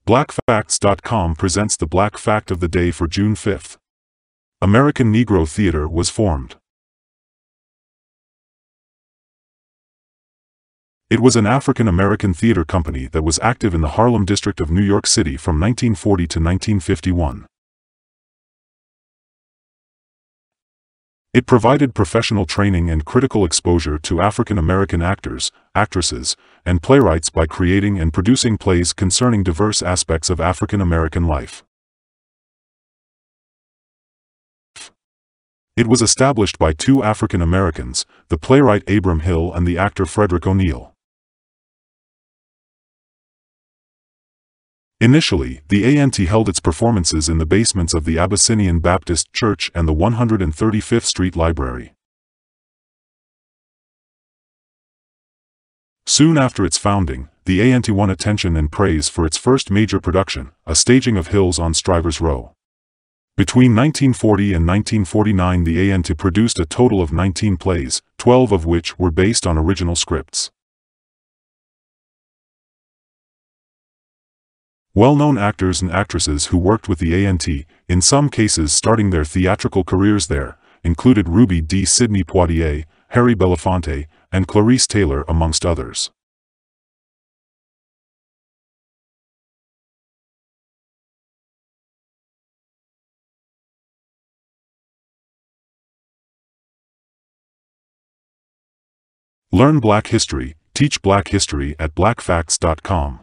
BlackFacts.com presents the Black Fact of the Day for June 5th. American Negro Theater was formed. It was an African-American theater company that was active in the Harlem district of New York City from 1940 to 1951. It provided professional training and critical exposure to African-American actors, actresses, and playwrights by creating and producing plays concerning diverse aspects of African-American life. It was established by two African Americans, the playwright Abram Hill and the actor Frederick O'Neal. Initially, the ANT held its performances in the basements of the Abyssinian Baptist Church and the 135th Street Library. Soon after its founding, the ANT won attention and praise for its first major production, a staging of Hills on Strivers Row. Between 1940 and 1949 the ANT produced a total of 19 plays, 12 of which were based on original scripts. Well-known actors and actresses who worked with the ANT, in some cases starting their theatrical careers there, included Ruby Dee Sidney Poitier, Harry Belafonte, and Clarice Taylor amongst others. Learn Black History, teach Black History at BlackFacts.com.